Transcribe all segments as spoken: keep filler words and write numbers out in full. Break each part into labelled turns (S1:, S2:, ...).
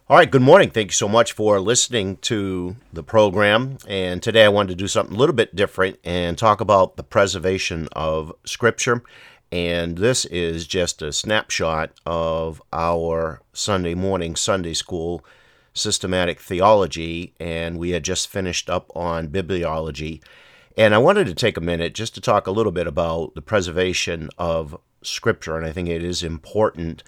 S1: All right, good morning. Thank you so much for listening to the program. And today I wanted to do something a little bit different and talk about the preservation of Scripture. And this is just a snapshot of our Sunday morning Sunday school systematic theology. And we had just finished up on bibliology. And I wanted to take a minute just to talk a little bit about the preservation of Scripture. And I think it is important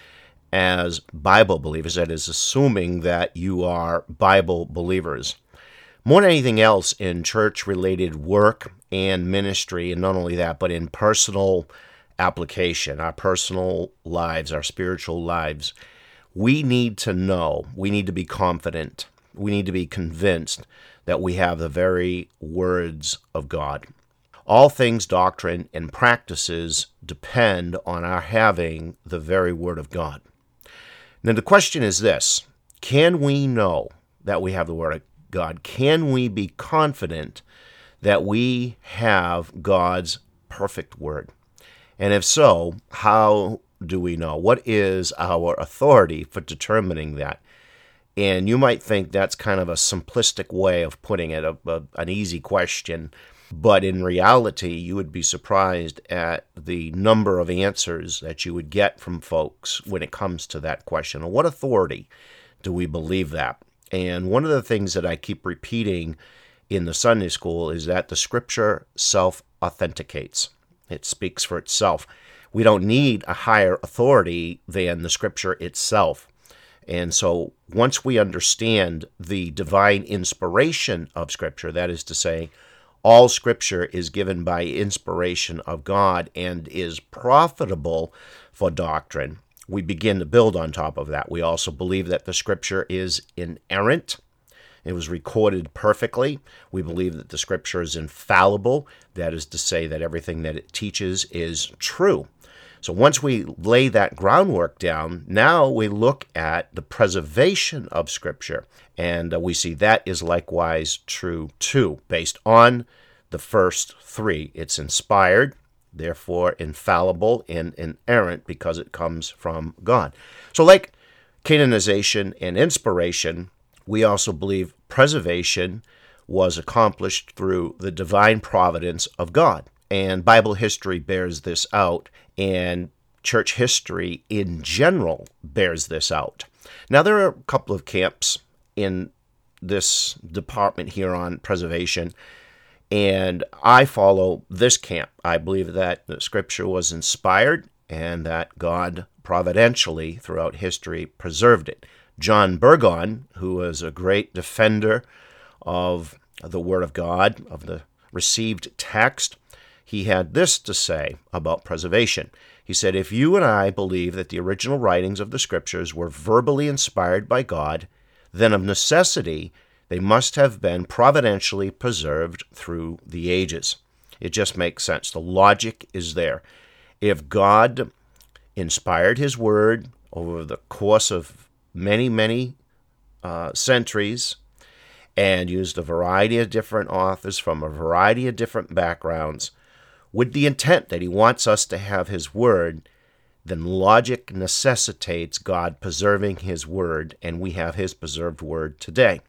S1: as Bible believers, that is, assuming that you are Bible believers. More than anything else in church-related work and ministry, and not only that, but in personal application, our personal lives, our spiritual lives, we need to know, we need to be confident, we need to be convinced that we have the very words of God. All things, doctrine, and practices depend on our having the very Word of God. Now, the question is this: can we know that we have the Word of God? Can we be confident that we have God's perfect Word? And if so, how do we know? What is our authority for determining that? And you might think that's kind of a simplistic way of putting it, a, a, an easy question. But in reality, you would be surprised at the number of answers that you would get from folks when it comes to that question. On what authority do we believe that? And one of the things that I keep repeating in the Sunday school is that the Scripture self-authenticates. It speaks for itself. We don't need a higher authority than the Scripture itself. And so once we understand the divine inspiration of Scripture, that is to say, all Scripture is given by inspiration of God and is profitable for doctrine, we begin to build on top of that. We also believe that the Scripture is inerrant. It was recorded perfectly. We believe that the Scripture is infallible. That is to say that everything that it teaches is true. So once we lay that groundwork down, now we look at the preservation of Scripture, and uh, we see that is likewise true too, based on the first three. It's inspired, therefore infallible, and inerrant because it comes from God. So like canonization and inspiration, we also believe preservation was accomplished through the divine providence of God. And Bible history bears this out, and church history in general bears this out. Now, there are a couple of camps in this department here on preservation, and I follow this camp. I believe that the Scripture was inspired and that God providentially throughout history preserved it. John Burgon, who was a great defender of the Word of God, of the received text, he had this to say about preservation. He said, if you and I believe that the original writings of the Scriptures were verbally inspired by God, then of necessity they must have been providentially preserved through the ages. It just makes sense. The logic is there. If God inspired His Word over the course of many, many uh, centuries and used a variety of different authors from a variety of different backgrounds, with the intent that He wants us to have His Word, then logic necessitates God preserving His Word, and we have His preserved Word today.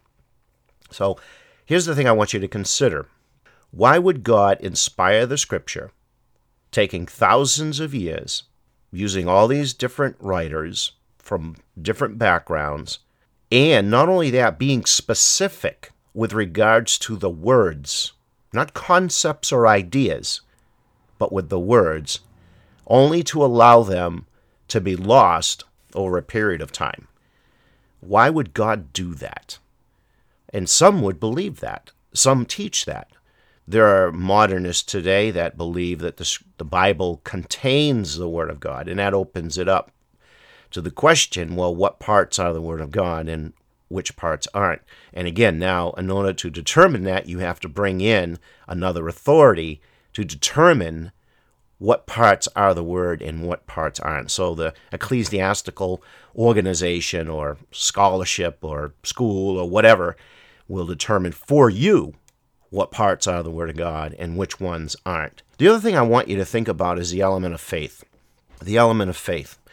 S1: So here's the thing I want you to consider. Why would God inspire the Scripture, taking thousands of years, using all these different writers from different backgrounds, and not only that, being specific with regards to the words, not concepts or ideas, but with the words, only to allow them to be lost over a period of time? Why would God do that? And some would believe that. Some teach that. There are modernists today that believe that the, the Bible contains the Word of God, and that opens it up to the question, well, what parts are the Word of God and which parts aren't? And again, now, in order to determine that, you have to bring in another authority to determine what parts are the Word and what parts aren't. So the ecclesiastical organization or scholarship or school or whatever will determine for you what parts are the Word of God and which ones aren't. The other thing I want you to think about is the element of faith. The element of faith.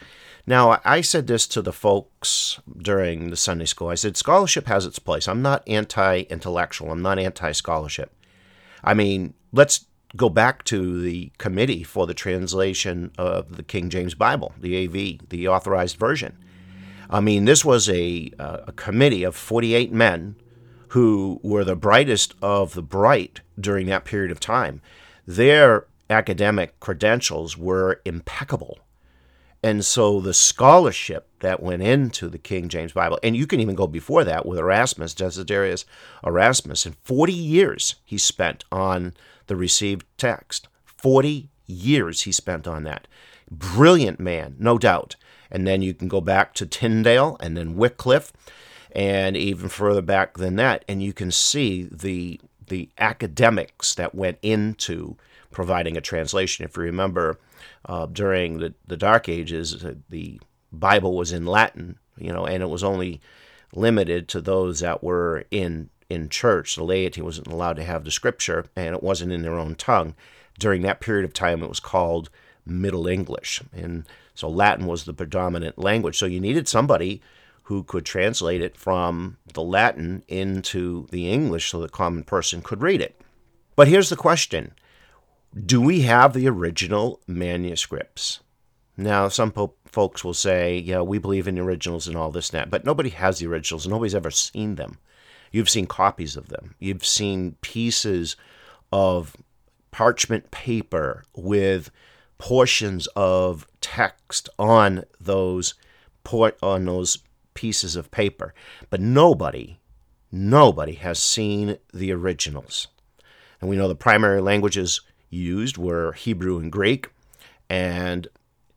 S1: Now, I said this to the folks during the Sunday school. I said, scholarship has its place. I'm not anti-intellectual. I'm not anti-scholarship. I mean, let's go back to the committee for the translation of the King James Bible, the A V, the authorized version. I mean, this was a, a committee of forty-eight men who were the brightest of the bright during that period of time. Their academic credentials were impeccable. And so the scholarship that went into the King James Bible, and you can even go before that with Erasmus, Desiderius Erasmus, and forty years he spent on the received text. forty years he spent on that. Brilliant man, no doubt. And then you can go back to Tyndale and then Wycliffe, and even further back than that, and you can see the the academics that went into providing a translation. If you remember, uh, during the, the Dark Ages, the Bible was in Latin, you know, and it was only limited to those that were in in church. The laity wasn't allowed to have the scripture, and it wasn't in their own tongue. During that period of time, it was called Middle English, and so Latin was the predominant language. So you needed somebody who could translate it from the Latin into the English so the common person could read it. But here's the question. Do we have the original manuscripts? Now, some po- folks will say, yeah, we believe in the originals and all this and that, but nobody has the originals. Nobody's ever seen them. You've seen copies of them. You've seen pieces of parchment paper with portions of text on those port on those pieces of paper, but nobody, nobody has seen the originals. And we know the primary languages used were Hebrew and Greek, and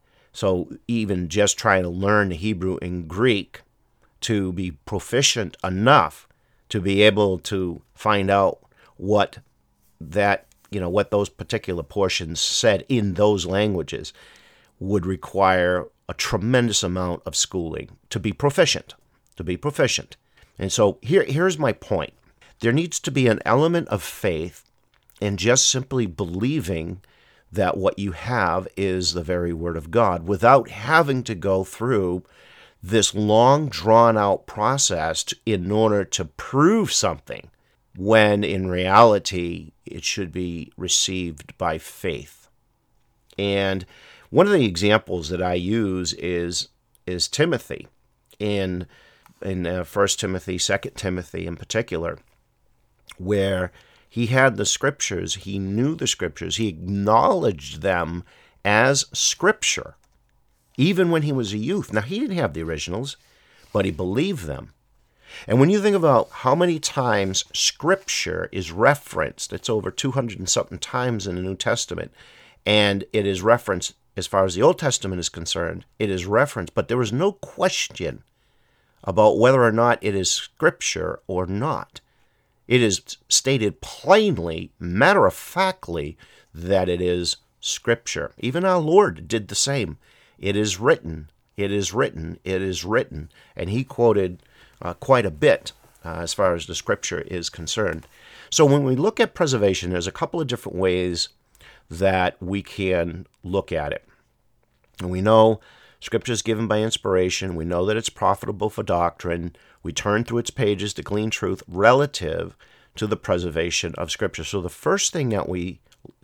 S1: so even just trying to learn the Hebrew and Greek to be proficient enough to be able to find out what that, you know, what those particular portions said in those languages would require a tremendous amount of schooling to be proficient, to be proficient. And so here, here's my point. There needs to be an element of faith in just simply believing that what you have is the very Word of God without having to go through this long, drawn-out process in order to prove something, when in reality it should be received by faith. And one of the examples that I use is is Timothy in in uh, First Timothy, Second Timothy in particular, where he had the scriptures, he knew the scriptures, he acknowledged them as scripture, even when he was a youth. Now, he didn't have the originals, but he believed them. And when you think about how many times scripture is referenced, it's over two hundred and something times in the New Testament, and it is referenced, as far as the Old Testament is concerned, it is referenced, but there is no question about whether or not it is scripture or not. It is stated plainly, matter-of-factly, that it is scripture. Even our Lord did the same. It is written, it is written, it is written. And he quoted uh, quite a bit uh, as far as the scripture is concerned. So when we look at preservation, there's a couple of different ways that we can look at it. And we know Scripture is given by inspiration. We know that it's profitable for doctrine. We turn through its pages to glean truth relative to the preservation of Scripture. So the first thing that we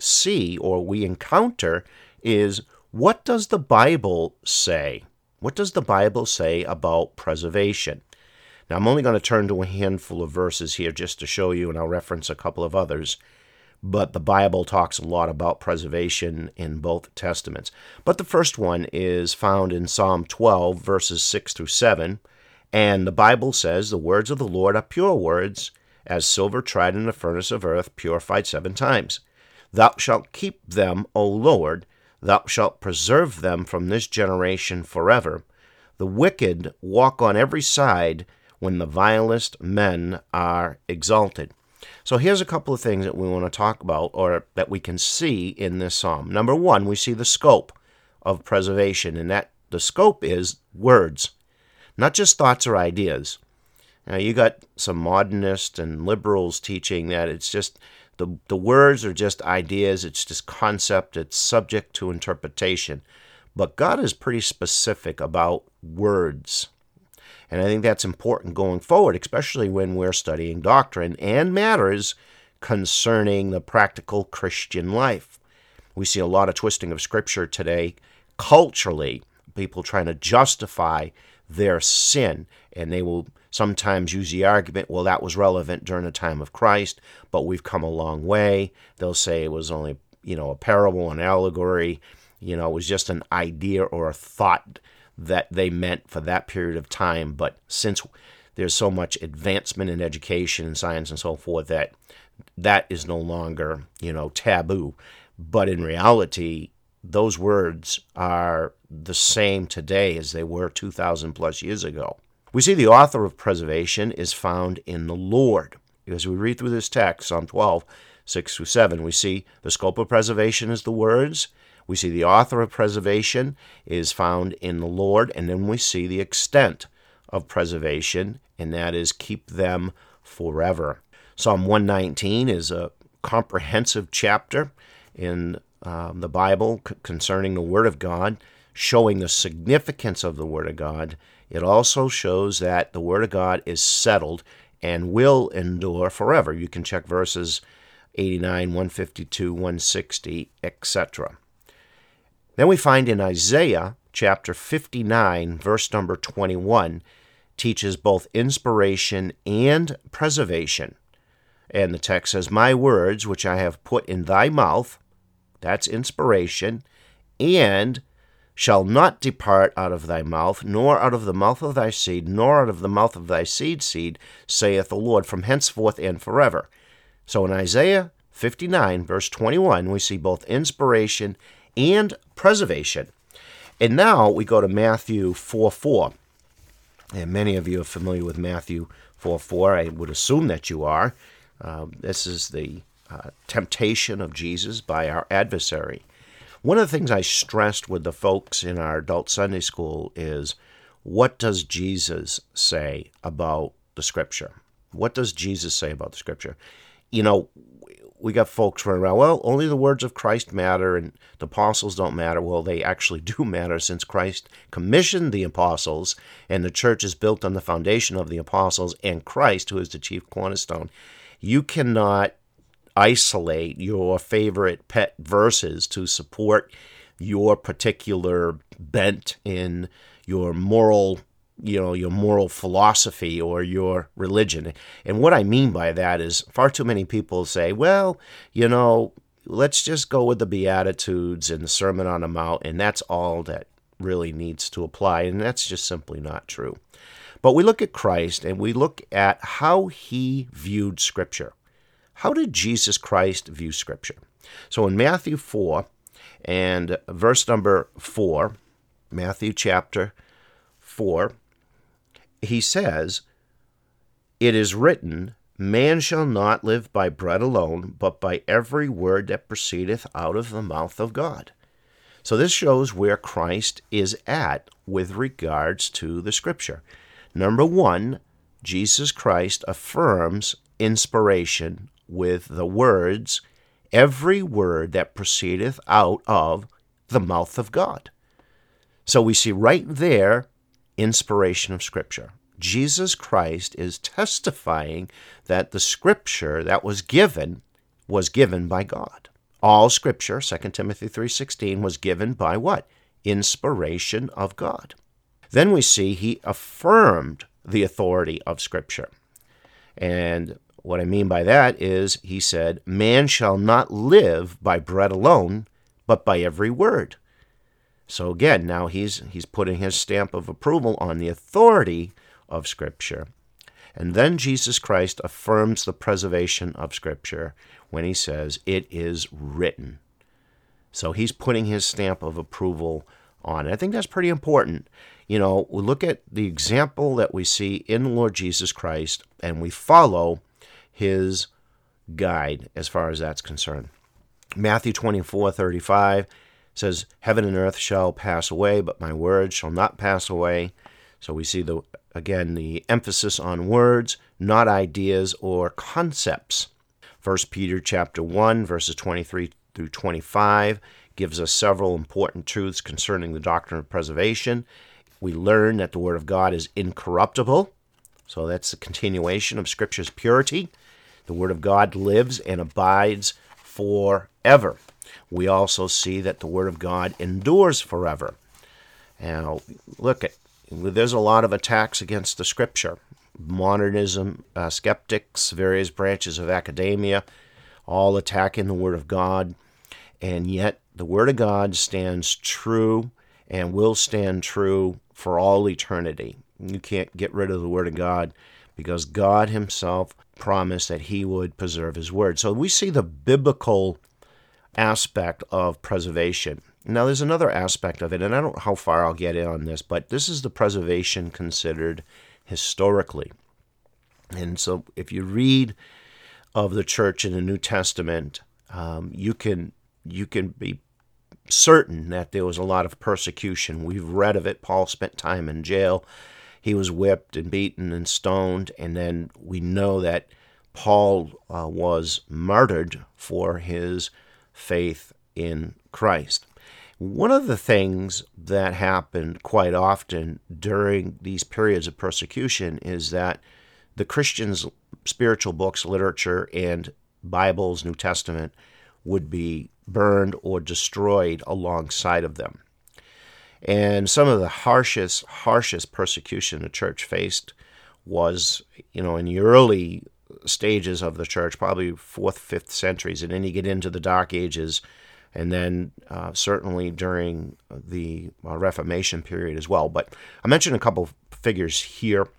S1: see or we encounter is, what does the Bible say? What does the Bible say about preservation? Now, I'm only going to turn to a handful of verses here just to show you, and I'll reference a couple of others. But the Bible talks a lot about preservation in both Testaments. But the first one is found in Psalm twelve, verses six through seven. And the Bible says, "The words of the Lord are pure words, as silver tried in the furnace of earth, purified seven times. Thou shalt keep them, O Lord. Thou shalt preserve them from this generation forever. The wicked walk on every side when the vilest men are exalted." So here's a couple of things that we want to talk about, or that we can see in this psalm. Number one, we see the scope of preservation, and that the scope is words, not just thoughts or ideas. Now, you got some modernists and liberals teaching that it's just the the words are just ideas, it's just concept, it's subject to interpretation. But God is pretty specific about words. And I think that's important going forward, especially when we're studying doctrine and matters concerning the practical Christian life. We see a lot of twisting of Scripture today culturally, people trying to justify their sin, and they will sometimes use the argument, well, that was relevant during the time of Christ, but we've come a long way. They'll say it was only, you know, a parable, an allegory, you know, it was just an idea or a thought that they meant for that period of time. But since there's so much advancement in education and science and so forth, that that is no longer, you know, taboo. But in reality, those words are the same today as they were two thousand plus years ago. We see the author of preservation is found in the Lord. As we read through this text, Psalm twelve, six through seven, we see the scope of preservation is the words. We see the author of preservation is found in the Lord, and then we see the extent of preservation, and that is keep them forever. Psalm one nineteen is a comprehensive chapter in um, the Bible c- concerning the Word of God, showing the significance of the Word of God. It also shows that the Word of God is settled and will endure forever. You can check verses eighty-nine, one fifty-two, one sixty, et cetera. Then we find in Isaiah chapter fifty-nine, verse number twenty-one, teaches both inspiration and preservation. And the text says, my words, which I have put in thy mouth, that's inspiration, and shall not depart out of thy mouth, nor out of the mouth of thy seed, nor out of the mouth of thy seed seed, saith the Lord, from henceforth and forever. So in Isaiah fifty-nine, verse twenty-one, we see both inspiration and preservation. And now we go to Matthew four four. And many of you are familiar with Matthew four four. I would assume that you are. Uh, this is the uh, temptation of Jesus by our adversary. One of the things I stressed with the folks in our adult Sunday school is, what does Jesus say about the Scripture? What does Jesus say about the Scripture? You know, we got folks running around, well, only the words of Christ matter and the apostles don't matter. Well, they actually do matter, since Christ commissioned the apostles and the church is built on the foundation of the apostles and Christ, who is the chief cornerstone. You cannot isolate your favorite pet verses to support your particular bent in your moral, you know, your moral philosophy or your religion. And what I mean by that is, far too many people say, well, you know, let's just go with the Beatitudes and the Sermon on the Mount, and that's all that really needs to apply. And that's just simply not true. But we look at Christ and we look at how he viewed Scripture. How did Jesus Christ view Scripture? So in Matthew four and verse number four, Matthew chapter four, he says, it is written, man shall not live by bread alone, but by every word that proceedeth out of the mouth of God. So this shows where Christ is at with regards to the Scripture. Number one, Jesus Christ affirms inspiration with the words, every word that proceedeth out of the mouth of God. So we see right there inspiration of Scripture. Jesus Christ is testifying that the Scripture that was given was given by God. All Scripture, Second Timothy three sixteen, was given by what? Inspiration of God. Then we see he affirmed the authority of Scripture. And what I mean by that is, he said, man shall not live by bread alone, but by every word. So again, now he's he's putting his stamp of approval on the authority of Scripture. And then Jesus Christ affirms the preservation of Scripture when he says, it is written. So he's putting his stamp of approval on it. I think that's pretty important. You know, we look at the example that we see in the Lord Jesus Christ, and we follow his guide as far as that's concerned. Matthew twenty-four thirty-five says, heaven and earth shall pass away, but my words shall not pass away. So we see, the again, the emphasis on words, not ideas or concepts. First Peter chapter one, verses twenty-three through twenty-five gives us several important truths concerning the doctrine of preservation. We learn that the Word of God is incorruptible, so that's a continuation of Scripture's purity. The Word of God lives and abides forever. We also see that the Word of God endures forever. Now, look, at, there's a lot of attacks against the Scripture. Modernism, uh, skeptics, various branches of academia, all attacking the Word of God. And yet, the Word of God stands true and will stand true for all eternity. You can't get rid of the Word of God because God himself promised that he would preserve his Word. So we see the biblical aspect of preservation. Now, there's another aspect of it, and I don't know how far I'll get in on this, but this is the preservation considered historically. And so if you read of the church in the New Testament, um, you can you can be certain that there was a lot of persecution. We've read of it. Paul spent time in jail. He was whipped and beaten and stoned, and then we know that Paul uh, was martyred for his faith in Christ. One of the things that happened quite often during these periods of persecution is that the Christians' spiritual books, literature, and Bibles, New Testament, would be burned or destroyed alongside of them. And some of the harshest, harshest persecution the church faced was, you know, in the early stages of the church, probably fourth, fifth centuries, and then you get into the Dark Ages, and then uh, certainly during the uh, Reformation period as well. But I mentioned a couple figures here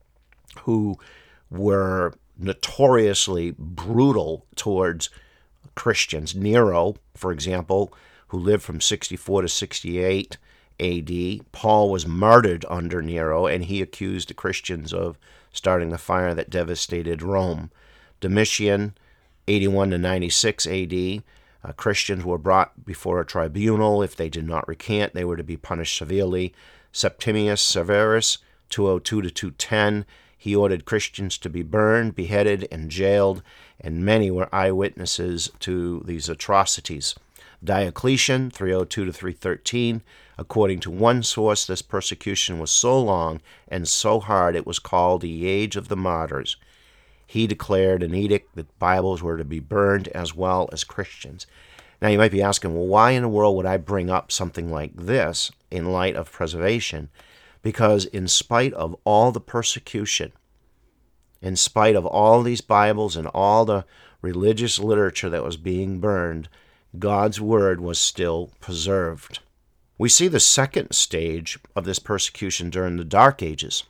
S1: who were notoriously brutal towards Christians. Nero, for example, who lived from sixty-four to sixty-eight A D. Paul was martyred under Nero, and he accused the Christians of starting the fire that devastated Rome. Domitian, eighty-one to ninety-six A D, uh, Christians were brought before a tribunal. If they did not recant, they were to be punished severely. Septimius Severus, two oh two to two ten, he ordered Christians to be burned, beheaded, and jailed, and many were eyewitnesses to these atrocities. Diocletian, three oh two to three thirteen, according to one source, this persecution was so long and so hard it was called the Age of the Martyrs. He declared an edict that Bibles were to be burned as well as Christians. Now you might be asking, well, why in the world would I bring up something like this in light of preservation? Because in spite of all the persecution, in spite of all these Bibles and all the religious literature that was being burned, God's Word was still preserved. We see the second stage of this persecution during the Dark Ages,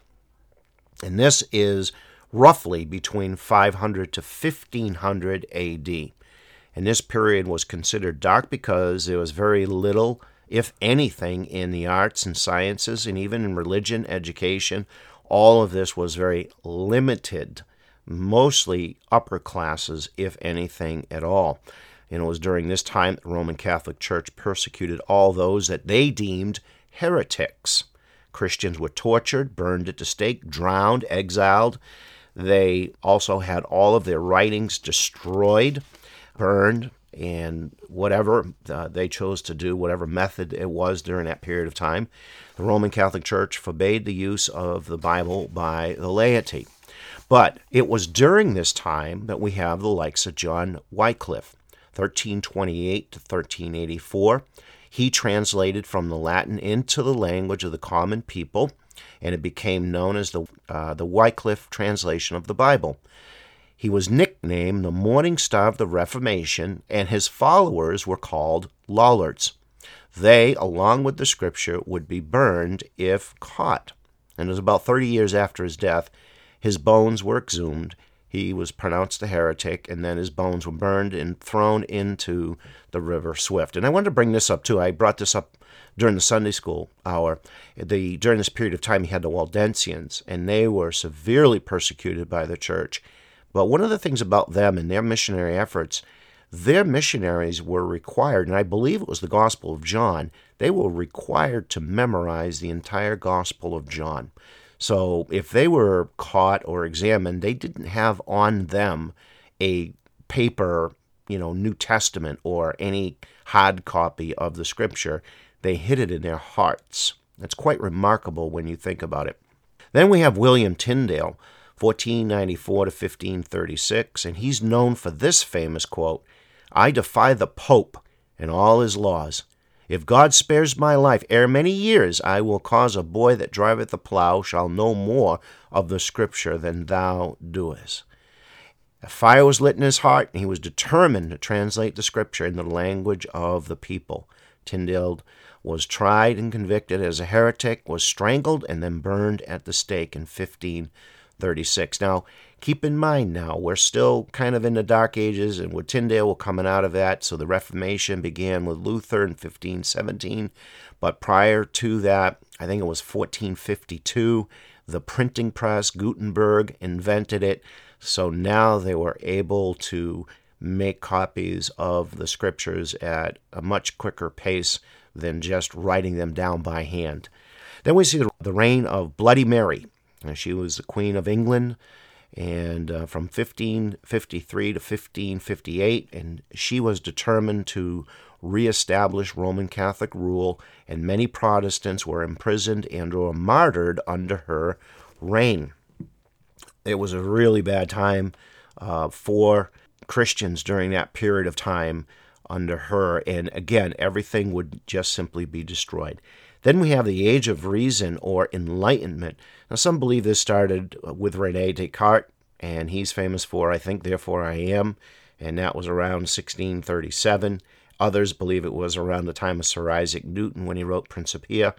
S1: and this is roughly between five hundred to fifteen hundred A D. And this period was considered dark because there was very little, if anything, in the arts and sciences, and even in religion, education. All of this was very limited, mostly upper classes, if anything at all. And it was during this time that the Roman Catholic Church persecuted all those that they deemed heretics. Christians were tortured, burned at the stake, drowned, exiled. They also had all of their writings destroyed, burned, and whatever uh, they chose to do, whatever method it was during that period of time. The Roman Catholic Church forbade the use of the Bible by the laity. But it was during this time that we have the likes of John Wycliffe, thirteen twenty-eight to thirteen eighty-four. He translated from the Latin into the language of the common people, and it became known as the uh, the Wycliffe translation of the Bible. He was nicknamed the Morning Star of the Reformation, and his followers were called Lollards. They, along with the Scripture, would be burned if caught. And it was about thirty years after his death, his bones were exhumed. He was pronounced a heretic, and then his bones were burned and thrown into the River Swift. And I wanted to bring this up, too. I brought this up during the Sunday school hour. The, during this period of time, he had the Waldensians, and they were severely persecuted by the church. But one of the things about them and their missionary efforts, their missionaries were required, and I believe it was the Gospel of John, they were required to memorize the entire Gospel of John. So if they were caught or examined, they didn't have on them a paper you know, New Testament or any hard copy of the Scripture. They hid it in their hearts. That's quite remarkable when you think about it. Then we have William Tyndale, fourteen ninety-four to fifteen thirty-six, and he's known for this famous quote, "I defy the Pope and all his laws. If God spares my life, ere many years I will cause a boy that driveth the plough shall know more of the Scripture than thou doest." A fire was lit in his heart, and he was determined to translate the Scripture in the language of the people. Tyndale was tried and convicted as a heretic, was strangled, and then burned at the stake in fifteen thirty-six. Now, keep in mind now, we're still kind of in the Dark Ages, and with Tyndale, we're coming out of that. So the Reformation began with Luther in fifteen seventeen. But prior to that, I think it was fourteen fifty-two, the printing press, Gutenberg invented it. So now they were able to make copies of the Scriptures at a much quicker pace than just writing them down by hand. Then we see the reign of Bloody Mary. She was the Queen of England, and uh, from fifteen fifty-three to fifteen fifty-eight, and she was determined to reestablish Roman Catholic rule, and many Protestants were imprisoned and were martyred under her reign. It was a really bad time uh, for Christians during that period of time under her, and again, everything would just simply be destroyed. Then we have the Age of Reason, or Enlightenment. Now, some believe this started with René Descartes, and he's famous for, I think, Therefore I Am, and that was around sixteen thirty-seven. Others believe it was around the time of Sir Isaac Newton when he wrote Principia.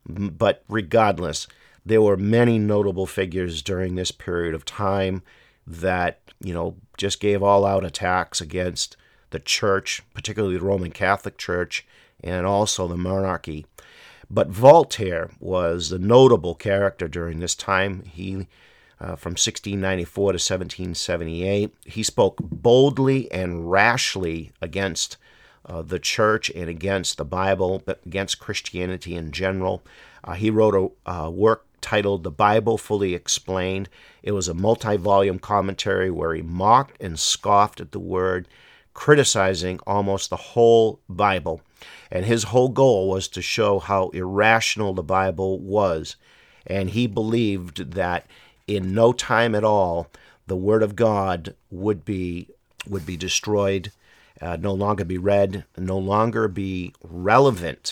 S1: But regardless, there were many notable figures during this period of time that, you know, just gave all-out attacks against the church, particularly the Roman Catholic Church, and also the monarchy. But Voltaire was the notable character during this time. He, uh, from sixteen ninety-four to seventeen seventy-eight, he spoke boldly and rashly against uh, the church and against the Bible, but against Christianity in general. Uh, he wrote a uh, work titled The Bible Fully Explained. It was a multi-volume commentary where he mocked and scoffed at the Word, criticizing almost the whole Bible. And his whole goal was to show how irrational the Bible was. And he believed that in no time at all, the Word of God would be would be destroyed, uh, no longer be read, no longer be relevant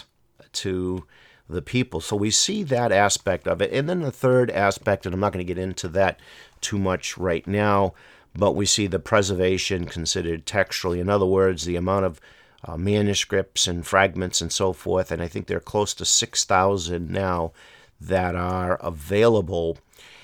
S1: to the people. So we see that aspect of it. And then the third aspect, and I'm not going to get into that too much right now, but we see the preservation considered textually. In other words, the amount of uh, manuscripts and fragments and so forth, and I think there are close to six thousand now that are available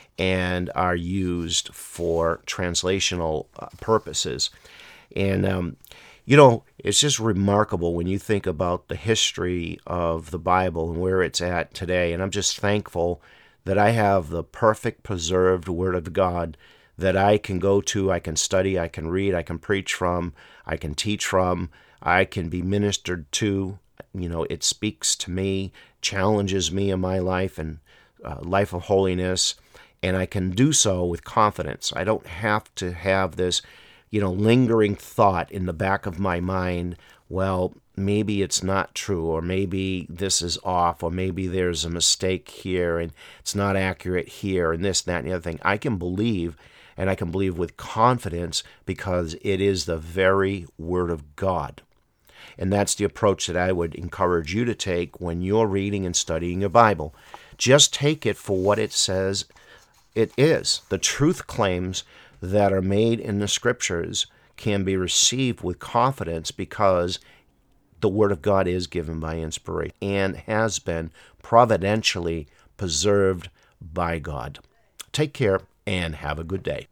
S1: and are used for translational uh, purposes. And, um, you know, it's just remarkable when you think about the history of the Bible and where it's at today. And I'm just thankful that I have the perfect preserved Word of God that I can go to, I can study, I can read, I can preach from, I can teach from, I can be ministered to. You know, it speaks to me, challenges me in my life and uh, life of holiness, and I can do so with confidence. I don't have to have this, you know, lingering thought in the back of my mind, well, maybe it's not true, or maybe this is off, or maybe there's a mistake here, and it's not accurate here, and this, that, and the other thing. I can believe, and I can believe with confidence, because it is the very Word of God. And that's the approach that I would encourage you to take when you're reading and studying your Bible. Just take it for what it says it is. The truth claims that are made in the Scriptures can be received with confidence because the Word of God is given by inspiration and has been providentially preserved by God. Take care and have a good day.